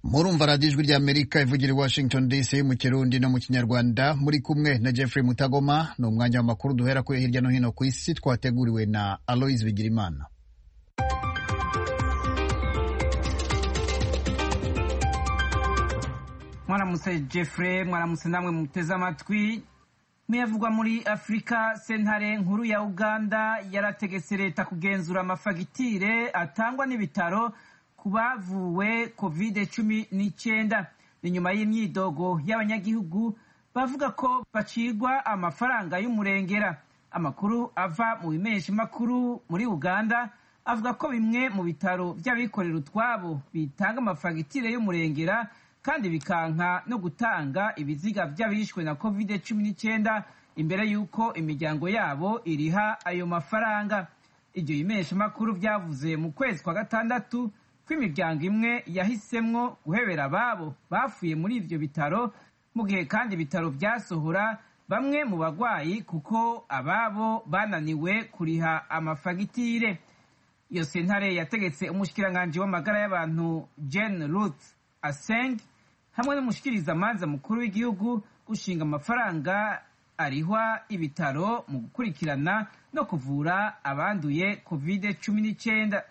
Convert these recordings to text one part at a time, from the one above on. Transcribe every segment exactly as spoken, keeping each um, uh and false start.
murumva radiyo ijwi ry'Amerika ivugira i Washington D C mu Kirundi no mu Kinyarwanda, muri kumwe na Jeffrey Mutagoma. Ni umwanya w'amakuru duhera kuri hirya no hino ku isi, twateguriwe na Aloys Bigirimana. Mwaramutse Jeffrey, mwaramutse namwe muteze amatwi. Muyavugwa muri Afrika, sentare nkuru ya Uganda yarategetse leta kugenzura amafagitire atangwa n'ibitaro kubavuwe covid cumi n'icyenda. Ni nyuma y'imyidogo y'abanyagihugu bavuga ko bacirwa amafaranga y'umurengera. Amakuru ava mu bimenyesha makuru muri Uganda avuga ko bimwe mu bitaro by'abikorera utwabo bitanga amafagitire y'umurengera kandi bikanka no gutanga ibiziga by'abishwe na covid cumi n'icyenda imbere y'uko imiryango yabo iriha ayo mafaranga. Ibyo bimenyesha makuru byavuze mu kwezi kwa gatandatu ko imiryango imwe yahisemwo guhebera ababo bafuye muri ivyo bitaro, mu gihe kandi ibitaro byasohora bamwe mu bagwayi kuko ababo bananiwe kuriha amafagitire. Iyo sentare yategetse umushikiranganji w'amagara y'abantu Jane Ruth Aceng hamwe n'umushikiriza manza mukuru w'igihugu gushinga amafaranga arihwa ibitaro mu gukurikirana no kuvura abanduye covid cumi n'icyenda.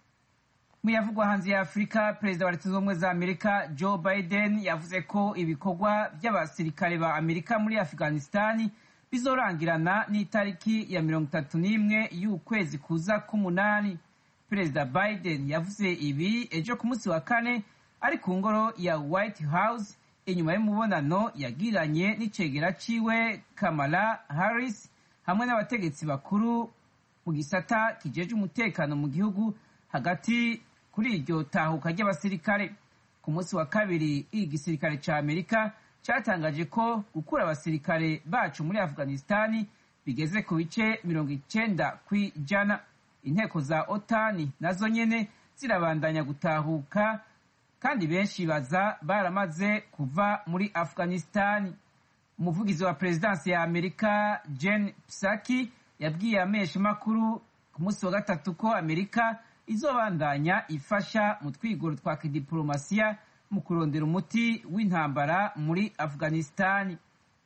Muyavugwa hanze ya Afrika, perezida wa Leta Zunze Ubumwe za Amerika Joe Biden yavuze ko ibikorwa by'abasirikare ba Amerika muri Afghanistan bizorangirana n'itariki ya mirongo itatu n'imwe y'ukwezi kuza k'umunani. Perezida Biden yavuze ibi ejo ku munsi wa kane ari ku ngoro ya White House inyuma y'umubonano yagiranye n'icegera ciwe Kamala Harris hamwe n'abategetsi bakuru mu gisata kijeje umutekano mu gihugu hagati kuri iryo tahuka ry'abasirikare. Ku munsi wa kabiri, igisirikare ca Amerika cyatangaje ko gukura abasirikare bacu muri Afghanistan bigeze ku bice mirongo icenda kw'ijana. Inteko za otani nazo nyene zirabandanya gutahuka kandi benshi baza baramaze kuva muri Afghanistan. Umuvugizi wa Presidence ya Amerika Jen Psaki yabwiye amesha makuru ku munsi wa gatatu ko Amerika izobandanya ifasha mu twigoro twa kidiplomasiya mu kurondera umuti w'intambara muri Afghanistan.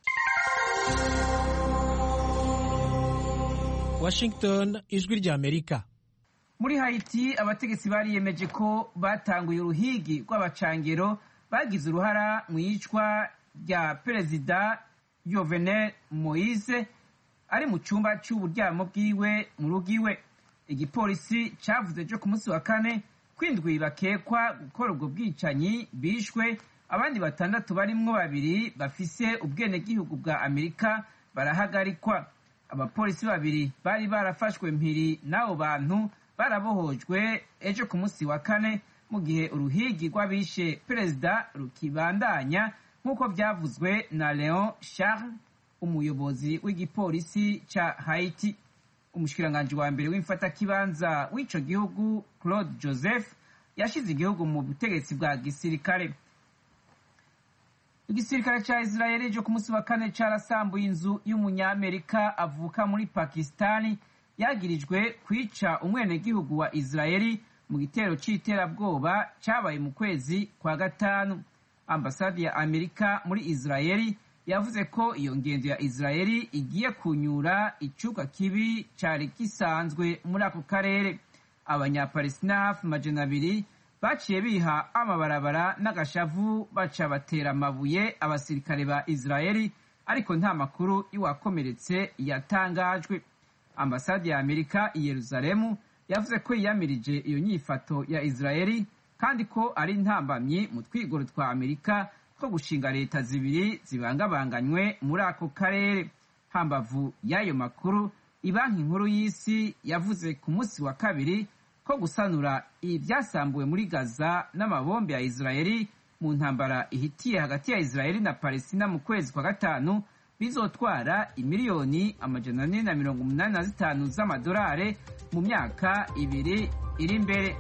Washington, ijwi rya Amerika. Muri Haiti, abategetsi bariyemeje ko batanguye uruhigi rw'abacangero bagize uruhara mu yicwa rya Perezida Jovenel Moise ari mu cyumba cy'uburyamo bwiwe mu rugiwe. Igipolisi cavuze ejo ku munsi wa kane kwindwi bakekwa gukora ubwo bwicanyi bishwe, abandi batandatu barimwo babiri bafise ubwenegihugu bwa Amerika barahagarikwa. Abapolisi babiri bari barafashwe mpiri n'abo bantu barabohojwe ejo ku munsi wa kane mu gihe uruhigi rw'abishe perezida rukibandanya nk'uko byavuzwe na Leon Charles, umuyobozi w'igipolisi ca Haiti. Umushikiranganji wa mbere w'imfatakibanza w'ico gihugu Claude Joseph yashize igihugu mu butegetsi bwa gisirikare. Igisirikare ca Israeli ejo ku munsi wa kane carasambuye inzu y'umunyamerika avuka muri Pakistani yagirijwe kwica umwenegihugu wa Israeli mu gitero c'iterabwoba cabaye mu kwezi kwa gatanu. Ambasade ya Amerika muri Israeli yavuze ko iyo ngendo ya Israeli igiye kunyura icuka kibi cari gisanzwe muri ako karere. Abanyapalestina hafi majana abiri baciye biha amabarabara n'agashavu baca batera amabuye abasirikare ba Israeli, ariko nta makuru y'uwakomeretse yatangajwe. Ambasade ya Amerika i Yerusalemu yavuze ko yiyamirije iyo nyifato ya Israeli kandi ko ari intambamyi mu twigoro twa Amerika ko gushinga leta zibiri zibangabanganywe muri ako karere. Hambavu y'ayo makuru, ibanki nkuru y'isi yavuze ku munsi wa kabiri ko gusanura ibyasambuwe muri Gaza n'amabombe ya Israeli mu ntambara ihitiye hagati ya Israeli na Palestina mu kwezi kwa gatanu bizotwara imiliyoni amajana ane na mirongo umunani na zitanu z'amadolari mu myaka ibiri iri imbere.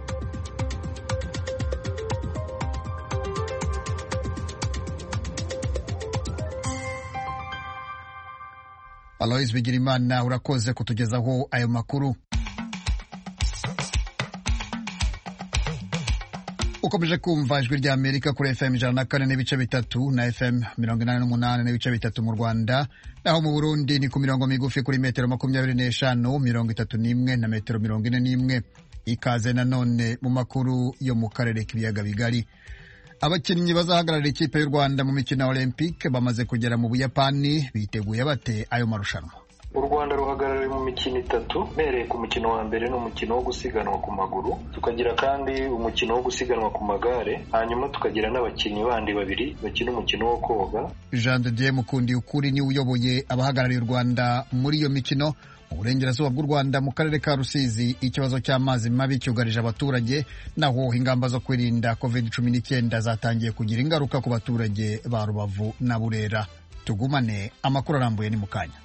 Aloys Bigirimana, urakoze kutugezaho ayo makuru. ukomeje kumva ijwi rya Amerika kuri F M ijana na kane n'ibice bitatu na F M mirongo inani n'umunani n'ibice bitatu mu Rwanda, naho mu Burundi ni ku mirongo migufi kuri metero makumyabiri n'eshanu, mirongo itatu n'imwe na metero mirongo ine n'imwe. Ikaze nanone mu makuru yo mu karere k'ibiyaga bigari. Abakinnyi bazahagararira ikipe y'u Rwanda mu mikino ya Olympique bamaze kugera mu Buyapani. Biteguye bate ayo marushanwa? U Rwanda ruhagarariye mu mikino itatu, mpereye ku mukino wa mbere n'umukino wo gusiganwa ku maguru, tukagira kandi umukino wo gusiganwa ku magare, hanyuma tukagira n'abakinnyi bandi babiri bakina umukino wo koga. Jean de Dieu Mukundi ukuri ni uyoboye abahagarariye u Rwanda muri iyo mikino. Mu burengerazuba bw'u Rwanda mu karere ka Rusizi, ikibazo cy'amazi mabi cyugarije abaturage, naho ingamba zo kwirinda covid cumi n'icyenda zatangiye kugira ingaruka ku baturage ba Rubavu na Burera. Tugumane amakuru arambuye ni mukanya.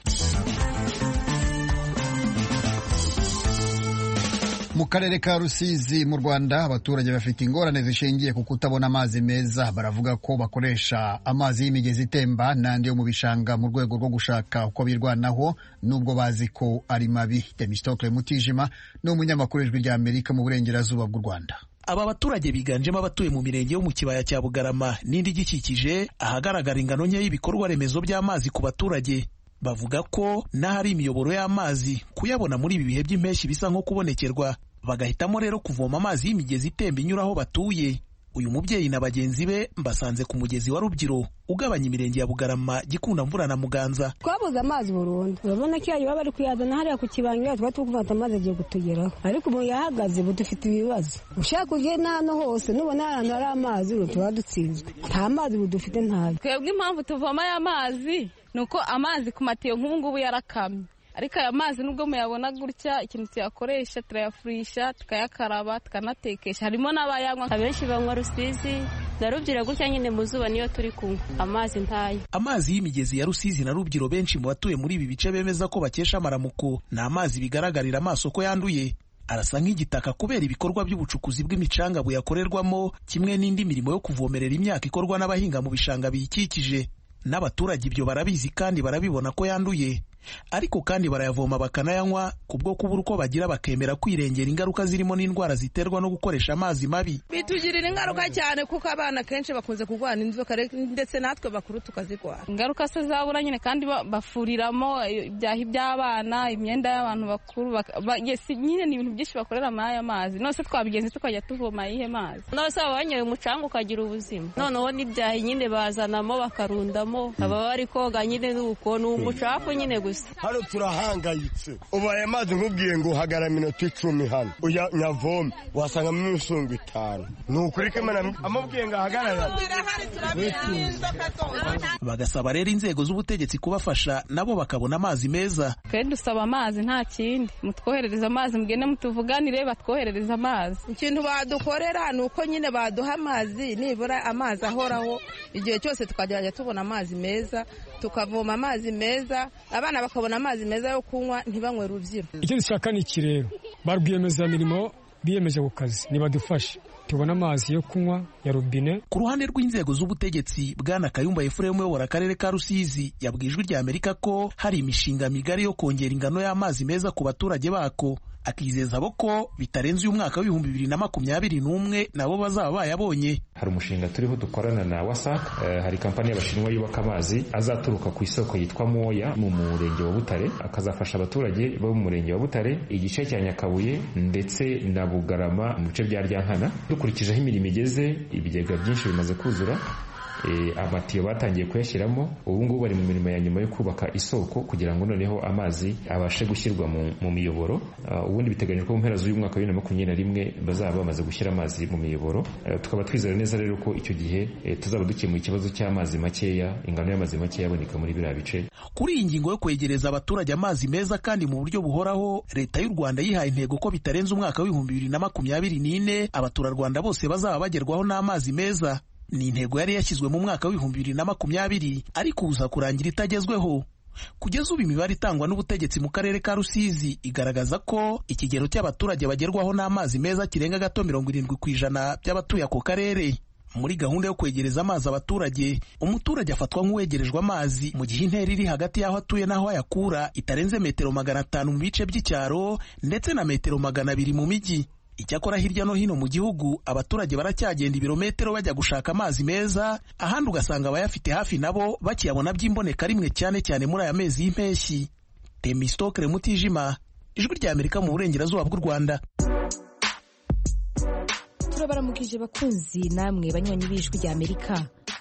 Mu karere ka Rusizi mu Rwanda, abaturage bafite ingorane zishingiye ku kutabona amazi meza. Baravuga ko bakoresha amazi y'imigezi itemba n'andi yo mu bishanga mu rwego rwo gushaka uko birwanaho, nubwo bazi ko ari mabi. Temistokle Mutijima ni umunyamakuru w'ijwi rya Amerika mu burengerazuba bw'u Rwanda. Aba baturage biganjemo abatuye mu mirenge yo mu kibaya cya Bugarama n'indi igikikije, ahagaragara ingano nke y'ibikorwa remezo by'amazi ku baturage. Bavuga ko n'ahari imiyoboro y'amazi kuyabona muri ibi bihe by'impeshyi bisa nko kubonekerwa, bagahitamo rero kuvoma amazi y'imigezi itemba inyura aho batuye. Uyu mubyeyi na bagenzi be mbasanze ku mugezi wa Rubyiru ugabanya imirenge ya Bugarama, Gikunda, Mvura na Muganza. Twabuze amazi burundu, urabona ko yayo bari kuyazana hariya ku kibangira, twa tukufata amazi agiye kutugeraho, ariko ubu yahagaze budufite ibibazo. Ushaka uje n'ano hose nubona ahantu hari amazi tuba dutsinzwe, nta mazi budufite ntayo. Twebwe impamvu tuvoma aya mazi nuko amazi ku matiyo nk'ubu ngubu yarakamye, ariko aya mazi nubwo muyabona gutya, ikintu tuyakoresha turayafurisha, tukayakaraba, tukanatekesha. Harimo n'abayanywa, abenshi banywa Rusizi na Rubyiru gutya nyine mu zuba niyo turi kunywa, amazi ntayo. Amazi y'imigezi ya Rusizi na Rubyiru benshi mu batuye muri ibi bice bemeza ko bakesha amaramuko, ni amazi bigaragarira amaso ko yanduye. Arasa nk'igitaka kubera ibikorwa by'ubucukuzi bw'imicanga buyakorerwamo, kimwe n'indi mirimo yo kuvomerera imyaka ikorwa n'abahinga mu bishanga biyikikije. N'abaturage ibyo barabizi kandi barabibona ko yanduye, ariko kandi barayavoma bakanayanywa kubwo kubura uko bagira, bakemera kwirengera ingaruka zirimo n'indwara ziterwa no gukoresha amazi mabi. Bitugirira ingaruka cyane kuko abana kenshi bakunze kurwara inzoka, ndetse natwe bakuru tukazirwara. Ingaruka se zabura nyine, kandi bafuriramo ibyahi by'abana, imyenda y'abantu bakuru, nyine ni ibintu byinshi bakorera muri aya mazi. Nose twabigenze tukajya tuvoma iyihe mazi? Nose wanyoye umucanga ukagira ubuzima, noneho n'ibyahi nyine bazanamo bakarundamo, aba bari koga nyine nuko ni umucafu nyine gusa. Hano turahangayitse, ubaye amazi nkubwiye ngo hagara minota icumi hano uya nyavome wasanga mu misungu itanu, nukuri ko Imana amubwiye ngo ahagarara. Bagasaba rero inzego z'ubutegetsi kubafasha nabo bakabona amazi meza. Twe dusaba amazi, nta kindi, mutwoherereza amazi, mugende mutuvuganire batwoherereza amazi. Ikintu badukorera ni uko nyine baduha amazi, nibura amazi ahoraho igihe cyose, tukajya tubona amazi meza, tukavoma amazi meza, abana bakabona amazi meza yo kunywa, ntibanywe Rubyiru. Icyo dushaka ni iki rero, ba rwiyemezamirimo biyemeje ku kazi nibadufashe tubona amazi yo kunywa ya robine. Ku ruhande rw'inzego z'ubutegetsi, Bwana Kayumba Ephraim uyobora akarere ka Rusizi yabwiye ijwi rya Amerika ko hari imishinga migari yo kongera ingano y'amazi meza ku baturage bako, akizeza abo ko bitarenze uyu mwaka w'ibihumbi bibiri na makumyabiri n'umwe nabo bazaba bayabonye. Hari umushinga turiho dukorana na Wasac, uh, hari kampani y'Abashinwa yubaka amazi azaturuka ku isoko yitwa Moya mu murenge wa Butare, akazafasha abaturage bo mu murenge wa Butare, igice cya Nyakabuye ndetse na Bugarama mu bice bya Ryankana. Dukurikijeho imirimo igeze, ibigega byinshi bimaze kuzura, E, amatiyo batangiye kuyashyiramo, ubu ngubu bari mu mirimo ya nyuma yo kubaka isoko kugira ngo noneho amazi abashe gushyirwa mu, mu miyoboro. Uh, ubundi biteganyijwe ko mu mpera z'uyu mwaka wa bibiri na makumyabiri na rimwe bazaba bamaze gushyira amazi mu miyoboro. Uh, tukaba twizera neza rero ko icyo gihe e, tuzaba dukemuye ikibazo cy'amazi makeya, ingano y'amazi makeya aboneka muri biriya bice. Kuri iyi ngingo yo kwegereza abaturage amazi meza kandi mu buryo buhoraho, Leta y'u Rwanda yihaye intego ko bitarenze umwaka w'ibihumbi bibiri na makumyabiri n'ine abaturarwanda bose bazaba bagerwaho n'amazi meza. Ni intego yari yashyizwe mu mwaka w'ibihumbi bibiri na makumyabiri ariko uza kurangira itagezweho. Kugeza ubu imibare itangwa n'ubutegetsi mu karere ka Rusizi igaragaza ko ikigero cy'abaturage bagerwaho n'amazi meza kirenga gato mirongo irindwi ku ijana by'abatuye ako karere. Muri gahunda yo kwegereza amazi abaturage, umuturage afatwa nk'uwegerejwe amazi mu gihe intera iri hagati y'aho atuye n'aho ayakura itarenze metero magana atanu mu bice by'icyaro ndetse na metero magana abiri mu mijyi. Icyakora hirya no hino mu gihugu abaturage baracyagenda ibirometero bajya gushaka amazi meza, ahandi ugasanga abayafite hafi nabo bakiyabona by'imboneka rimwe, cyane cyane muri aya mezi y'impeshyi. Temistokre Mutijima, Ijwi rya Amerika mu burengerazuba bw'u Rwanda. Turabaramukije bakunzi namwe banywanyi b'Ijwi rya Amerika.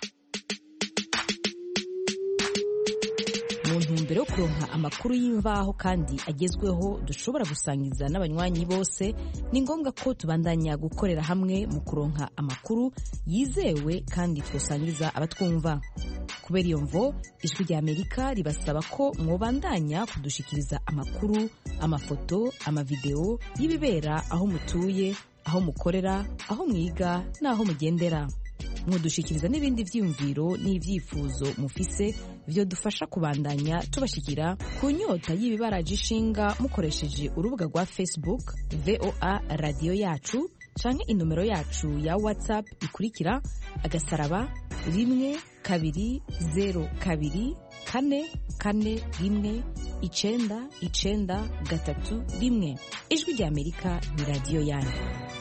Mu ntumbero yo kuronka amakuru y'imvaho kandi agezweho dushobora gusangiza n'abanywanyi bose, ni ngombwa ko tubandanya gukorera hamwe mu kuronka amakuru yizewe kandi twosangiza abatwumva. Kubera iyo mvo, Ijwi rya Amerika ribasaba ko mwobandanya kudushikiriza amakuru, amafoto, amavideo y'ibibera aho mutuye, aho mukorera, aho mwiga n'aho mugendera. Mudushikiriza n'ibindi vyiyumviro n'ivyifuzo mufise vyo dufasha kubandanya tubashikira ku nyota y'ibibaraje ishinga mukoresheje urubuga rwa Facebook V O A Radio Yacu canke inomero yacu ya WhatsApp ikurikira agasaraba rimwe kabiri zero kabiri kane kane rimwe icenda icenda gatatu rimwe. Ijwi rya Amerika ni radio yanyu.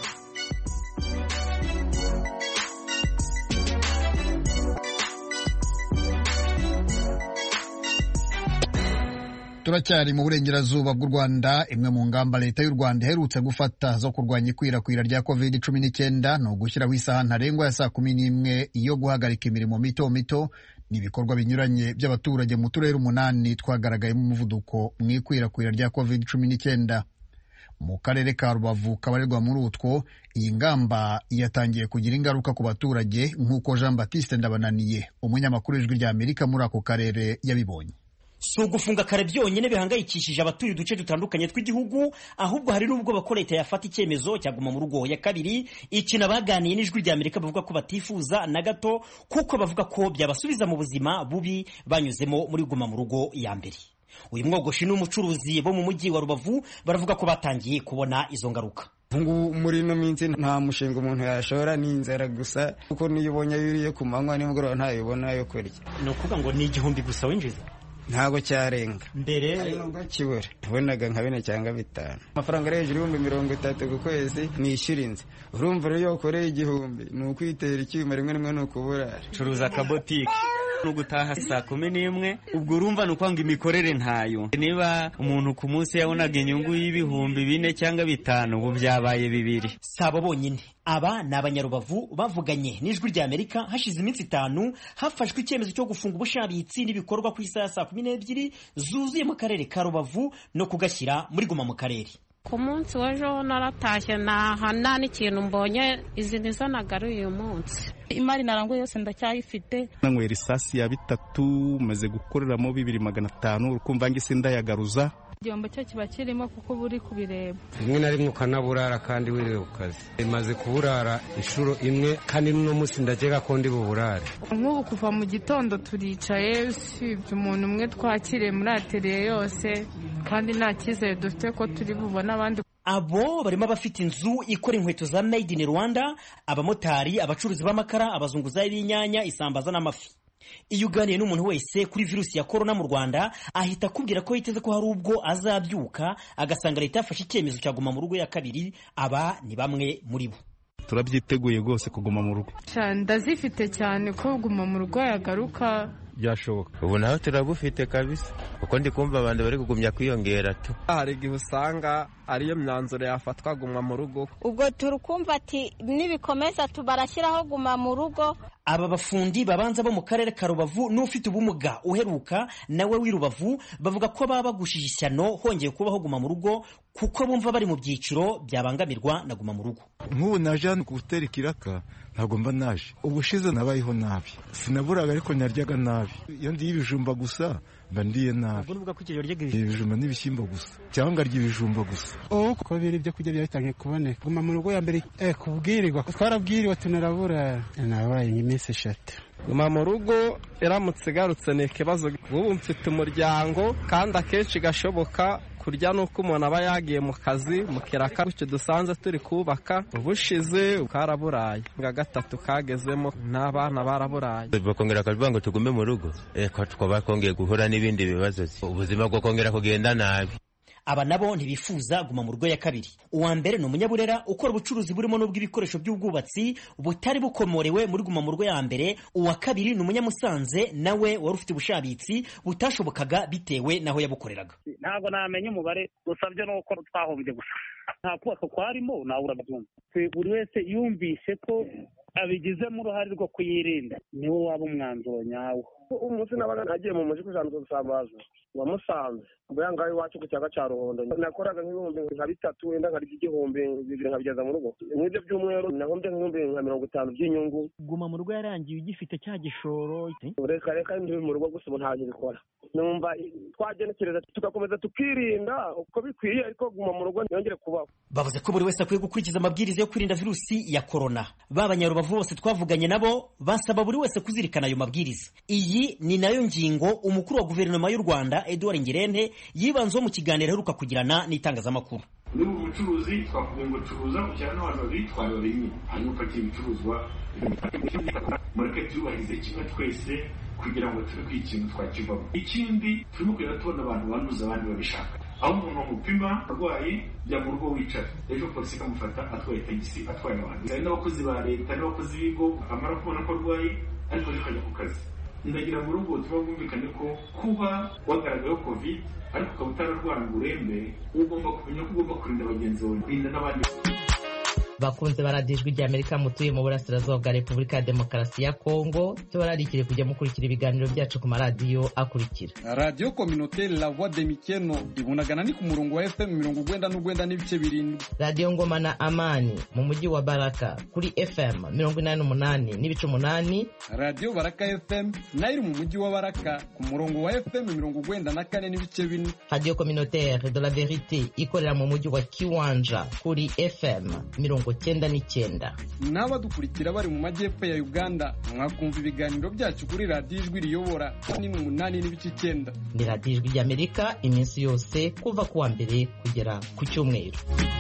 Turacyari mu burengerazuba bw'u Rwanda. Imwe mu ngamba leta y'u Rwanda iherutse gufata zo kurwanya ikwirakwira rya covid cumi n'icyenda ni ugushyiraho isaha ntarengwa ya saa kumi n'imwe yo guhagarika imirimo mito mito n'ibikorwa binyuranye by'abaturage mu turere umunani twagaragayemo umuvuduko mu ikwirakwira rya covid cumi n'icyenda. Mu karere ka Rubavu kabarirwa muri utwo, iyi ngamba yatangiye kugira ingaruka ku baturage nk'uko Jean Baptiste Ndabananiye, umunyamakuru w'Ijwi rya Amerika muri ako karere, yabibonye. Si ugufunga kare byonyine bihangayikishije abatuye uduce dutandukanye tw'igihugu, ahubwo hari n'ubwo bako leta yafata icyemezo cyaguma mu rugo. Ya kabiri, ikina baganiye n'Ijwi rya Amerika bavuga ko batifuza na gato, kuko bavuga ko byabasubiza mu buzima bubi banyuzemo muri guma mu rugo ya mbere. Uyu mwogoshi n'umucuruzi bo mu mujyi wa Rubavu baravuga ko batangiye kubona izo ngaruka. Ngo muri no minsi nta mushinga umuntu yashora n'inzara gusa, kuko niyo ubonye yuriye ku manywa nimugoroba ntayibona yo kurya. No kuvuga ngo ni igihumbi gusa winjiza. Ntago cyarenga mbere nubwo kibura ubonaga nka bine cyangwa bitanu, amafaranga ari hejuru y'ibihumbi mirongo itatu ku kwezi nishyura inzu. Urumva rero ukoreye igihumbi ni ukwitera icyuma, rimwe rimwe ni ukuburara. Curuza akabotike no gutaha saa kumi n'imwe, ubwo urumva ni ukwanga imikorere ntayo. Niba umuntu ku munsi yabonaga inyungu y'ibihumbi bine cyangwa bitanu, ubu byabaye bibiri. Sabo bonyine, aba ni Abanyarubavu bavuganye n'Ijwi rya Amerika hashize iminsi itanu hafashwe icyemezo cyo gufunga ubushabitsi n'ibikorwa ku isaha saa kumi n'ebyiri zuzuye mu karere ka Rubavu no kugashyira muri guma mu karere. Ku munsi w'ejo naratashye nta nta n'ikintu mbonye, izi nizo nagaruye uyu munsi. Imari naranguye yose ndacyayifite. Nanywera isasi ya bitatu maze gukoreramo bibiri magana atanu, ukumva ngise ndayagaruza. Igihombo cyo kiba kirimo kuko buri kubireba. Rimwe na rimwe ukanaburara kandi wiriwe ku kazi. Imaze kuburara inshuro imwe kandi n'uno munsi ndakeka ko ndi buburare. Nk'ubu kuva mu gitondo turicaye, usibye umuntu umwe twakiriye muri atelier yose, kandi nta cyizere dufite ko turi bubona abandi. Abo barimo abafite inzu ikora inkweto za Made in Rwanda, abamotari, abacuruzi b'amakara, abazunguzayi b'inyanya, isambaza n'amafi. Iyo uganiye n'umuntu wese kuri virusi ya corona mu Rwanda, ahita akubwira ko yiteze ko hari ubwo azabyuka agasanga leta yafashe icyemezo cyaguma mu rugo ya kabiri. Aba ni bamwe muri bo. Turabyiteguye rwose kuguma mu rugo. Ndazifite cyane ko guma mu rugo yagaruka byashoboka. Ubu naho turabufite kabisa, kuko ndi kumva abantu bari kugumya kwiyongera tu. Hari igihe usanga ariyo myanzuro yafatwa guma mu rugo. Ubwo turukumva ati nibikomeza tubarashyiraho guma mu rugo. Aba bafundi babanza bo mu karere ka Rubavu n'ufite ubumuga uheruka nawe w'irubavu bavuga ko baba bagushije ishyano hongeye kubaho guma mu rugo, kuko bumva bari mu byiciro byabangamirwa na guma mu rugo. Nk'ubu naje hano gutera ikiraka, ntabwo mba naje. Ubushize nabayeho nabi, sinaburaga ariko naryaga nabi. Iyo ndiye ibijumba gusa mba ndiye nabi. Ibijumba n'ibishyimbo gusa cyangwa ngarya ibijumba gusa. Oh, kuko biri ibyo kurya byatangiye kuboneka. Guma mu rugo ya mbere eh kubwirirwa, twarabwiriwe tunarabura. Nabaye iminsi eshatu. Guma mu rugo iramutse igarutse ni ikibazo. Ubu mfite umuryango kandi akenshi gashoboka kurya nuko umuntu aba yagiye mu kazi mu kiraka cyo dusanze turi kubaka. Ubushize karaburaye nga gatatu kagezemo n'abana baraburaye. Bakongera akavuga ngo tugume mu rugo, eh ko twaba kongeye guhura n'ibindi bibazo, ubuzima bwo kongera kugenda nabi. aba nabo ntibifuza guma mu rugo ya kabiri. Uwa mbere ni umunyaburera ukora ubucuruzi burimo n'ubw'ibikoresho by'ubwubatsi butari bukomorewe muri guma mu rugo ya mbere. Uwa kabiri ni umunyamusanze nawe wari ufite ubushabitsi butashobokaga bitewe naho yabukoreraga. Ntabwo namenye umubare, gusa byo nuko twahombye gusa nta kubaka kwarimo nawe urabyumva. Buri wese yumvise ko abigizemo uruhare rwo kuyirinda niwo waba umwanzuro nyawo. Umunsi nabaga nagiye mu mujyi kujanza gusambaza wamusanze ubwo ngaho iwacu ku cyaga cya Ruhondo nakoraga nk'ibihumbi nka bitatu wenda nkari igihumbi bibiri nkabigeza mu rugo. Mw'ibyo by'umweru nahombye nk'ibihumbi nka mirongo itanu by'inyungu. Guma mu rugo yarangiye ugifite cya gishoro. Reka reka ndi mu rugo gusa ntabyo bikora. Numva twagenekereza tugakomeza tukirinda uko bikwiye, ariko guma mu rugo ntiyongere kubaho. Bavuze ko buri wese akwiye gukurikiza amabwiriza yo kwirinda virusi ya corona. B'Abanyarubavu bose twavuganye nabo basaba buri wese kuzirikana ayo mabwiriza. Iyi ni nayo ngingo umukuru wa guverinoma y'u Rwanda Edouard Ngirente yibanzeho mu kiganiro aheruka kugirana n'itangazamakuru. Ni mu bucuruzi twavuga ngo curuza kujyana n'abantu babiri twari babiri, hanyuma upakiye ibicuruzwa mureke tubahirize kimwe twese kugira ngo tube ikintu twakivamo. Ikindi turimo kugenda tubona abantu banduza abandi babishaka, aho umuntu bamupima arwaye jya mu rugo wicara, ejo polisi ikamufata atwaye tagisi atwaye abantu. Hari n'abakozi ba leta n'abakozi b'ibigo amara kubona ko arwaye ariko akajya ku kazi. Ndagira mu rugo tuba bumvikane ko kuba wagaragayeho covid ariko ukaba utararwara ngo urembe, ugomba kumenya ko ugomba kurinda bagenzi bawe, kurinda n'abandi. Bakunze baradijwe rya Amerika mutuye mu burasirazuba bwa Repubulika ya Demokarasi ya Kongo, tubararikire kujya mukurikira ibiganiro byacu ku maradiyo akurikira: Radio Communautaire La Voix de Mikeno ibunagana ni ku murongo wa F M mirongo ugwenda n'ugwenda n'ibice birindwi. Radio Ngoma na Amani mu mujyi wa Baraka kuri F M mirongo inani n'umunani n'ibice umunani. Radio Baraka F M nayo mu mujyi wa Baraka ku murongo wa F M mirongo ugwenda na kane n'ibice bine. Radio Communautaire de la Vérité ikorera mu mujyi wa Kiwanja kuri F M mirongo cyenda n'icyenda. N'abadukurikira bari mu majyepfo ya Uganda mwakumva ibiganiro byacu kuri Radio Ijwi Riyobora ni mu munani n'ibice icyenda. Ni Radio Ijwi ry'Amerika iminsi yose kuva kuwa mbere kugera ku cyumweru.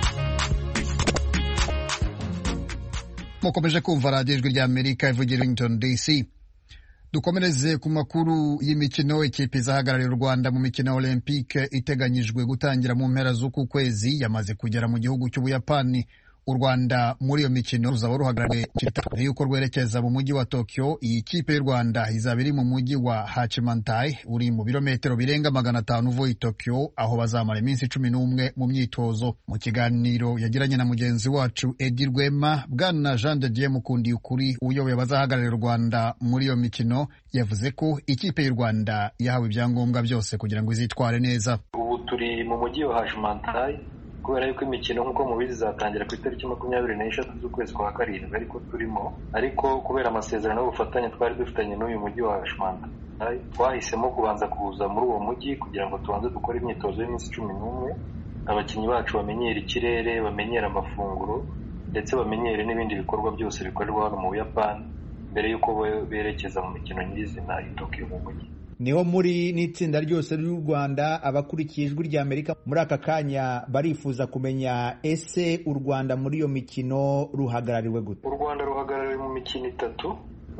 Mukomeje kumva Radio Ijwi ry'Amerika ivugira Washington D C. Dukomereze ku makuru y'imikino. Ikipe izahagararira u Rwanda mu mikino Olympique iteganyijwe gutangira mu mpera z'uku kwezi yamaze kugera mu gihugu cy'Ubuyapani. U Rwanda muri iyo mikino ruzaba ruhagarariwe yuko rwerekeza mu mujyi wa Tokyo. Iyi kipe y'u Rwanda izaba iri mu mujyi wa Hachimantai uri mu birometero birenga magana atanu uvuye i Tokyo, aho bazamara iminsi cumi n'umwe mu myitozo. Mu kiganiro yagiranye na mugenzi wacu Edi Rwema, Bwana Jean de Dieu Mukundi ukuri uyoboye abazahagararira u Rwanda muri iyo mikino yavuze ko ikipe y'u Rwanda yahawe ibyangombwa byose kugira ngo izitware neza. Ubu turi mu mujyi wa Hachimantai kubera yuko imikino nk'uko mubizi izatangira ku itariki makumyabiri n'eshatu z'ukwezi kwa karindwi, ariko turimo ariko kubera amasezerano y'ubufatanye twari dufitanye n'uyu mujyi wa Hachimantai twahisemo kubanza kuza muri uwo mujyi kugira ngo tubanze dukore imyitozo y'iminsi cumi n'umwe, abakinnyi bacu bamenyere ikirere, bamenyere amafunguro ndetse bamenyere n'ibindi bikorwa byose bikorerwa hano mu Buyapani mbere y'uko berekeza mu mikino nyirizina i Tokyo mu mujyi. Niho muri n'itsinda ryose ry'u Rwanda abakurikiye Ijwi ry'Amerika muri aka kanya barifuza kumenya ese u Rwanda muri iyo mikino ruhagarariwe gute? U Rwanda ruhagarariwe mu mikino itatu.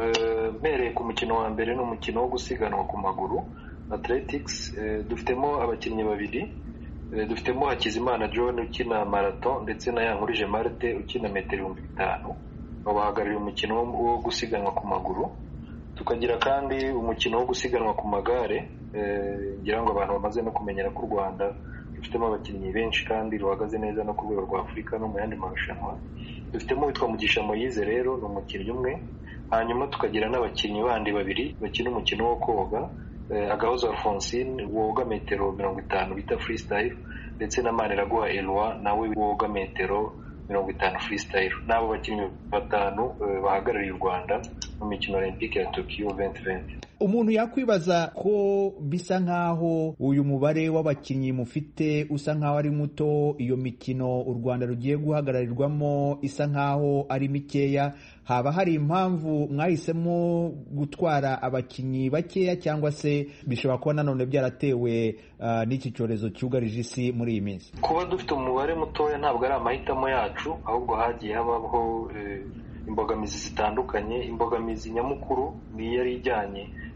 Mbereye ku mukino wa mbere ni umukino wo gusiganwa ku maguru athletics. Dufitemo abakinnyi babiri, dufitemo Hakizimana John ukina marathon ndetse na Yankurije Marte ukina metero ibihumbi bitanu. Bahagarariye umukino wo gusiganwa ku maguru. Tukagira kandi umukino wo gusiganwa ku magare. Ngira ngo abantu bamaze no kumenyera ko u Rwanda rufitemo abakinnyi benshi kandi ruhagaze neza no ku rwego rwa Afurika no mu yandi marushanwa. Dufitemo witwa Mugisha Moise, rero ni umukinnyi umwe. Hanyuma tukagira n'abakinnyi bandi babiri bakina umukino wo koga, Agahozo Alphonsine woga metero mirongo itanu bita freestyle ndetse na Maniraguha Eloi nawe woga metero mirongo itanu freestyle. Nabo bakinnyi batanu bahagarariye u Rwanda mu mikino Olympique ya Tokyo twenty twenty. Umuntu yakwibaza ko bisa nkaho uyu mubare w'abakinnyi mufite usa nkaho ari muto, iyo mikino u Rwanda rugiye guhagararirwamo isa nkaho ari mikeya. Haba hari impamvu mwahisemo gutwara abakinnyi bakeya cyangwa se bishobora kuba nanone byaratewe uh, n'iki cyorezo cyugarije isi muri iyi minsi? Kuba dufite umubare mutoya ntabwo ari amahitamo yacu, ahubwo hagiye habaho eh, imbogamizi zitandukanye. Imbogamizi nyamukuru ni yari ijyanye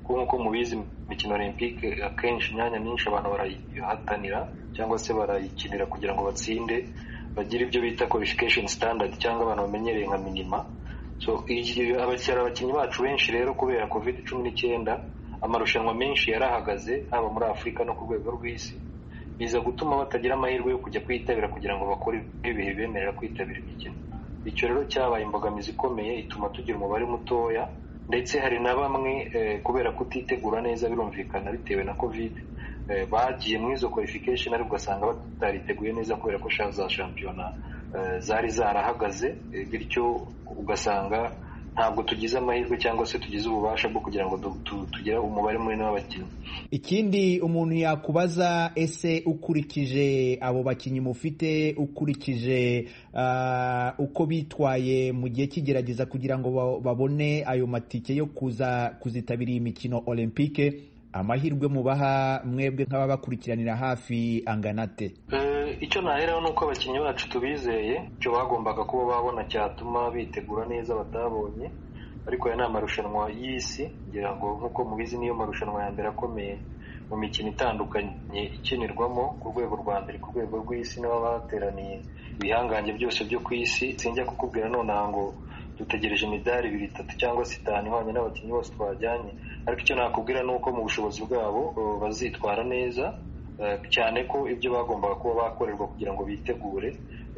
nk'uko mubizi imikino olympique akenshi imyanya myinshi abantu barayihatanira cyangwa se barayikinira kugira ngo batsinde bagira ibyo bita qualification standard cyangwa abantu bamenyereye nka minima. So abacyara abakinnyi bacu benshi rero kubera covid cumi n'icyenda amarushanwa menshi yarahagaze haba muri Afurika no ku rwego rw'isi, biza gutuma batagira amahirwe yo kujya kwitabira kugira ngo bakore ibihe bemerera kwitabira imikino. Icyo rero cyabaye imbogamizi ikomeye ituma tugira umubare mutoya, ndetse hari na bamwe eh, kubera kutitegura neza birumvikana bitewe na covid eh, bagiye muri izo qualification ariko ugasanga batariteguye neza kubera ko za shampiyona eh, zari zarahagaze, eh, bityo ugasanga ntabwo tugize amahirwe cyangwa se tugize ububasha bwo kugira ngo tugire umubare munini w'abakinnyi. Ikindi umuntu yakubaza, ese ukurikije abo bakinnyi mufite, ukurikije uh, uko bitwaye mu gihe kigerageza kugira ngo babone ayo matike yo kuza kuzitabira iyi mikino olympique, amahirwe mubaha mwebwe nk'ababakurikiranira hafi anganate? Uh, icyo naheraho ni uko abakinnyi bacu tubizeye icyo bagombaga kuba babona cyatuma bitegura neza batabonye, ariko aya ni amarushanwa y'isi, ngira ngo nk'uko mubizi niyo marushanwa ya mbere akomeye mu mikino itandukanye ikinirwamo ku rwego rwa mbere ku rwego rw'isi, n'aba bateraniye ibihangange byose byo ku isi. Sinjya kukubwira nonaha ngo dutegereje imidari ibiri itatu cyangwa se itanu ihwanye n'abakinnyi bose twajyanye, ariko icyo nakubwira ni uko mu bushobozi bwabo bazitwara neza, cyane ko ibyo bagombaga kuba bakorerwa kugira ngo bitegure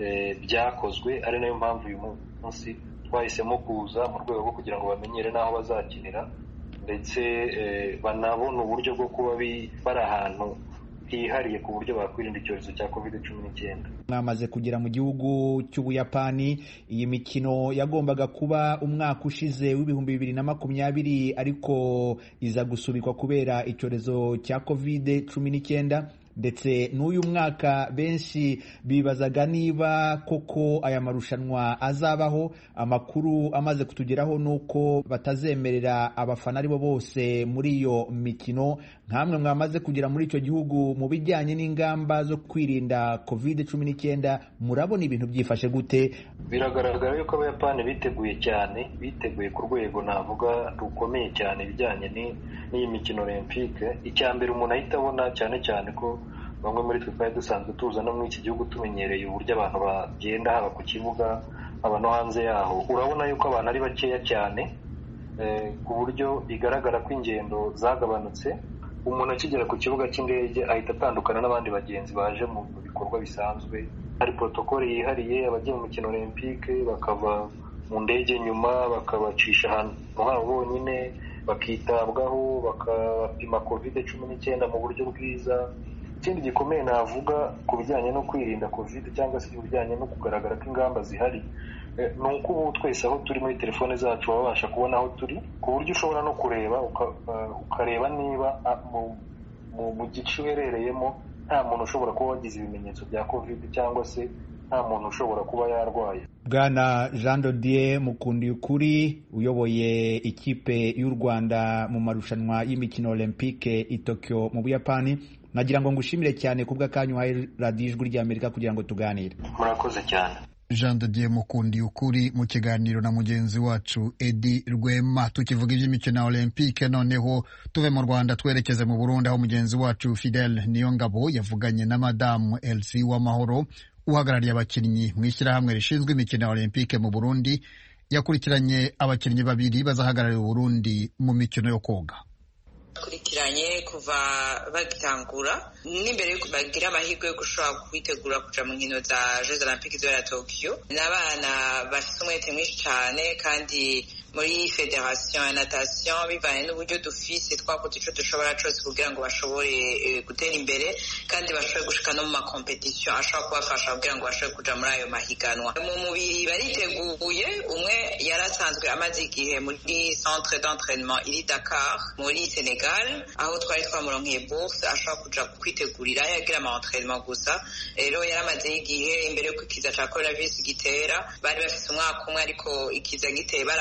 byakozwe. Ari nayo mpamvu uyu munsi twahisemo kuza mu rwego rwo kugira ngo bamenyere n'aho bazakinira, ndetse banabona uburyo bwo kuba bari ahantu hihariye ku buryo bakwirinda icyorezo cya covid cumi n'icyenda. Mwamaze kugera mu gihugu cy'Ubuyapani. Iyi mikino yagombaga kuba umwaka ushize w'ibihumbi bibiri na makumyabiri ariko iza gusubikwa kubera icyorezo cya covid cumi n'icyenda, ndetse n'uyu mwaka benshi bibazaga niba koko aya marushanwa azabaho. Amakuru amaze kutugeraho nuko batazemerera abafana aribo bose muri iyo mikino. Nkamwe mwamaze kugera muri icyo gihugu, mu bijyanye n'ingamba zo kwirinda covid cumi n'icyenda murabona ibintu byifashe gute? Biragaragara yuko Abayapani biteguye cyane, biteguye ku rwego navuga rukomeye cyane ibijyanye n'iyi mikino olympique. Icya mbere umuntu ahita abona cyane cyane ko bamwe muri twe twari dusanzwe tuza no muri iki gihugu tumenyereye uburyo abantu bagenda haba ku kibuga haba no hanze yaho, urabona yuko abantu ari bakeya cyane ku buryo bigaragara ko ingendo zagabanutse. Umuntu akigera ku kibuga cy'indege ahita atandukana n'abandi bagenzi baje mu bikorwa bisanzwe. Hari protokole yihariye, abagiye mu mikino olympique bakava mu ndege nyuma bakabacisha ahantu habo bonyine, bakitabwaho, bakabapima covid cumi n'icyenda mu buryo bwiza. Ikindi gikomeye navuga ku bijyanye no kwirinda covid cyangwa se ibijyanye no kugaragara ko ingamba zihari, ni uko ubu twese aho turi muri telefone zacu babasha kubona aho turi, ku buryo ushobora no kureba ukareba niba mu gice uherereyemo nta muntu ushobora kuba wagize ibimenyetso bya covid cyangwa se nta muntu ushobora kuba yarwaye. Bwana Jean Dodier Mukundiyukuri uyoboye ikipe y'u Rwanda mu marushanwa y'imikino olympique i Tokyo mu Buyapani, nagira ngo ngushimire cyane kubw'akanyu uhaye radiyo Ijwi ry'Amerika kugira ngo tuganire. Murakoze cyane. Jean Dodier Mukundiyukuri mu kiganiro na mugenzi wacu Edi Rwema. Tukivuga iby'imikino olympique noneho tuve mu Rwanda twerekeze mu Burundi, aho mugenzi wacu Fidel Niyongabo yavuganye na Madamu Elsie Uwamahoro uhagarariye abakinnyi mu ishyirahamwe rishinzwe imikino olympique mu Burundi. Yakurikiranye abakinnyi babiri bazahagararira Burundi mu mikino yo koga. Kurikiranye kuva bagitangura n'imbere yuko bagira amahirwe yo gushobora kwitegura kuja mu nkino za Jeux Olympiques de Tokyo. N'abana bafite umwete mwinshi cyane, kandi muri federation ya natation bivanye n'uburyo dufise twakoze ico dushobora cyose kugira ngo bashobore gutera imbere kandi bashobore gushika no mu makompetition ashobora kubafasha kugira ngo bashobore kuja muri ayo mahiganwa. Mu mubiri bariteguye, umwe yarasanzwe amaze igihe muri centre d'entraînement iri Dakar muri Senegal, aho twari twamuronkeye bourse ashobora kuja kwitegurira yagira ama entraînement gusa. Rero yaramaze igihe imbere yuko ikiza ca coronavirus gitera, bari bafise umwaka umwe, ariko ikiza giteye barabongeye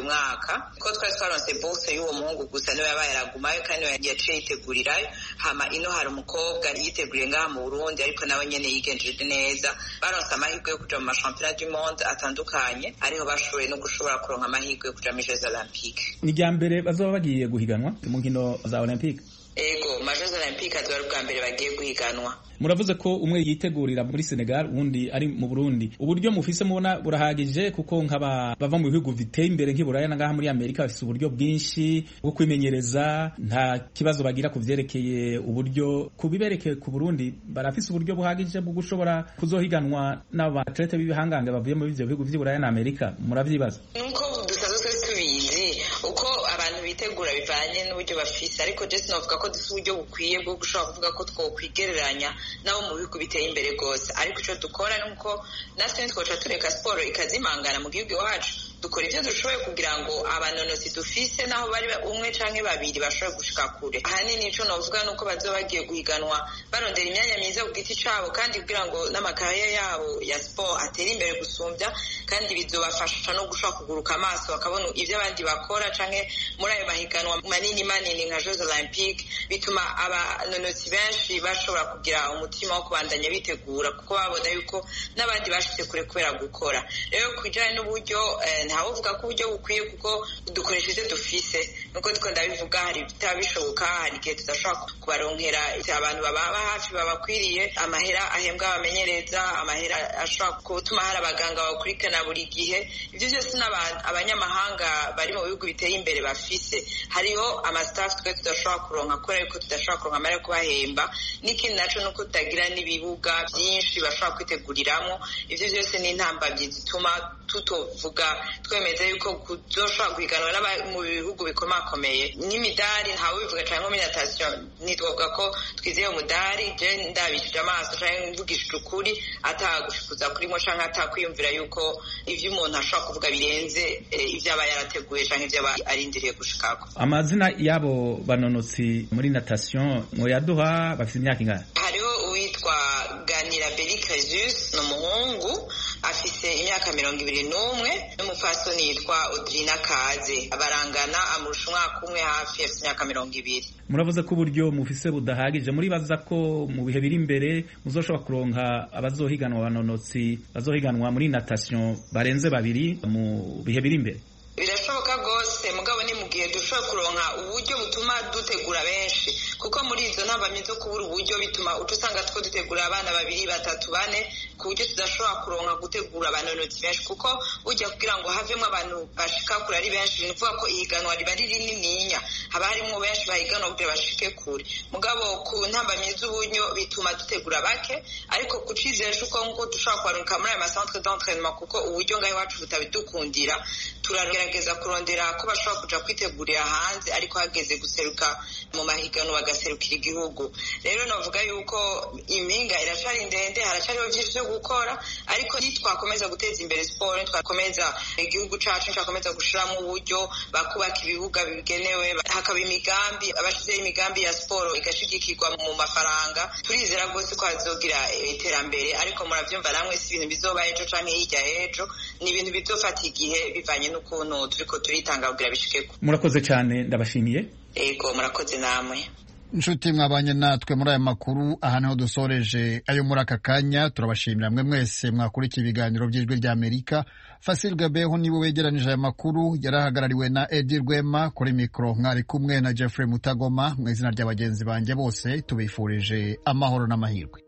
mwaka ko twari twaronse bourse y'uwo muhungu gusa niwe yabaye aragumayo kandi yaciye yitegurirayo hama ino hari umukobwa yiteguriye ngaha mu Burundi ariko nawe nyene yigenjeje neza baronse amahirwe yo kuja mu mashampiyona du monde atandukanye ariho bashoboye no gushobora kuronka amahirwe yo kuja muri Jeux Olympiques. Ni rya mbere bazoba bagiye guhiganwa mu nkino za Olympique? Ego ma Jeux Olympiques azaba ubwa mbere bagiye guhiganwa. Muravuze ko umwe yitegurira muri Senegal uwundi ari mu Burundi. Uburyo mufise mubona burahagije kuko nk'aba bava mu bihugu biteye imbere nk'Iburaya nangaha muri Amerika bafise uburyo bwinshi bwo kwimenyereza, nta kibazo bagira kuvyerekeye uburyo kubiberekeye ku Burundi barafise uburyo buhagije bwo gushobora kuzohiganwa n'abatlete b'ibihangange bavuye mu bivyo bihugu vy'Iburaya na Amerika. Muravyibaza? Nuko dusanzwe tubizi uko abantu bitegura bivanye n'uburyo bafise ariko je sinovuga ko dufise uburyo bukwiye bwo gushobora kuvuga ko twokwigereranya nabo mu bihugu biteye imbere gose ariko ico dukora nuko natwe twoca tureka siporo ikazimangana mu gihugu iwacu dukora ivyo dushoboye kugira ngo abanonozi dufise naho bari umwe canke babiri bashobore gushika kure. Ahanini ico novuga nuko bazoba bagiye guhiganwa barondera imyanya myiza ku giti cabo kandi kugira ngo n'amakariya yabo ya siporo atere imbere gusumbya kandi bizobafasha no gushobora kuguruka amaso bakabona ivyo abandi bakora canke muri ayo mahiganwa manini manini nka Jeux Olympiques bituma abanonozi benshi bashobora kugira umutima wo kubandanya bitegura kuko babona yuko n'abandi bashitse kure kubera gukora. Rero kujanye n'uburyo ntawe uvuga ko uburyo bukwiye kuko dukoresha ivyo dufise nuko tuko ndabivuga hari bitabishoboka hari igihe tudashobora kubaronkera abantu bababa hafi babakwiriye amahera ahembwa abamenyereza amahera ashobora gutuma hari abaganga bakurikirana buri gihe ivyo vyose n'abanyamahanga bari mu bihugu biteye imbere bafise hariho amastaff twe tudashobora kuronka kubera yuko tudashobora kuronka amahera yo kubahemba n'ikindi naco nuko tutagira n'ibibuga vyinshi bashobora kwiteguriramwo ivyo vyose ni intambamyi zituma tutovuga twemeza yuko kuzoshobora guhiganwa mu bihugu bikomakomeye n'imidari ntawe bivuga cyane nko muri natation nitwovuga ko twizeye umudari je ndabishije amaso cyane mvugishije ukuri atagushukuza kurimo canke atakwiyumvira yuko ivyo umuntu ashobora kuvuga birenze ivyo aba yarateguye canke ivyo aba arindiriye gushikako. Amazina yabo banonotsi muri natation mwoyaduha bafite imyaka ingana? Hariho uwitwa Ganira Beli Cresus n'umuhungu afise imyaka mirongo ibiri n'umwe n'umupfasoni yitwa Audrina Kaze abarangana amurusha umwaka umwe hafi afise imyaka mirongo ibiri. Muravuze ko uburyo mufise budahagije muribaza ko mu bihe biri imbere muzoshobora kuronka abazohiganwa banonotsi bazohiganwa muri natation barenze babiri mu bihe biri imbere? Birashoboka gose mugabo ni mu gihe dushobora kuronka uburyo butuma dutegura benshi kuko muri izo ntambamyi zo kubura uburyo bituma uca usanga two dutegura abana babiri batatu bane ku buryo tudashobora kuronka gutegura abanonotsi benshi kuko ujya kugira ngo havemo abantu bashika kure ari benshi ni ukuvuga ko ihiganwa riba ari rinininya haba harimo benshi bahiganwa kugira bashike kure mugabo ku ntambamyi z'uburyo bituma dutegura bake ariko ku cizere c'uko nkuko dushobora kubaronka muri aya macentre d'entraînement kuko uburyo ngaho iwacu butabidukundira turagerageza kurondera ko bashobora kuja kwitegurira hanze ariko hageze guseruka mu mahiganwa bagaserukira igihugu. Rero novuga yuko impinga iracari ndende haracariho vyinshi vyo gukora ariko nitwakomeza guteza imbere siporo nitwakomeza igihugu cacu nitwakomeza gushiramo uburyo bakubaka ibibuga bigenewe hakaba imigambi abashizeho imigambi ya siporo igashigikirwa mu mafaranga turizera rwose ko hazogira iterambere ariko muravyumva namwe si ibintu bizoba ejo canke hirya ejo ni ibintu bizofata igihe bivanye n'ukuntu turiko turitanga kugira bishikeko. Murakoze cyane ndabashimiye. Ego murakoze namwe. Nshuti mwabanye natwe muri aya makuru aha niho dusoreje ayo muri aka kanya turabashimira mwe mwese mwakurikiye ibiganiro by'ijwi rya Amerika. Fasil Gabeho niwe wegeranije aya makuru yarahagarariwe na Edi Rwema kuri mikro mwari kumwe na Jeffrey Mutagoma mu izina ry'abagenzi banje bose tubifurije amahoro n'amahirwe.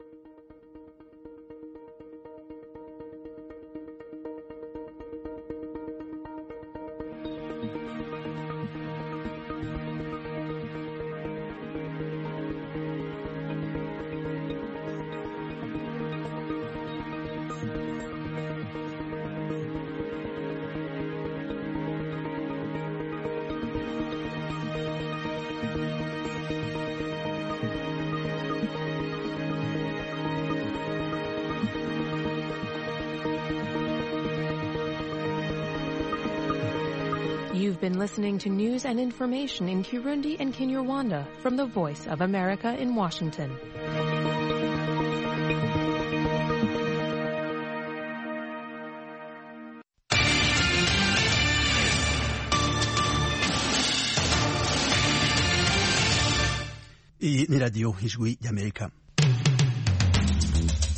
You've been listening to news and information in Kirundi and Kinyarwanda from the Voice of America in Washington. ni radiyo ijwi y'Amerika.